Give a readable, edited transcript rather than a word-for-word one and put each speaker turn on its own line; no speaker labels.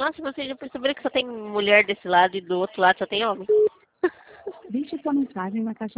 Nossa, vocês já perceberam que só tem mulher desse lado e do outro lado só tem homem?
Deixe sua mensagem na caixa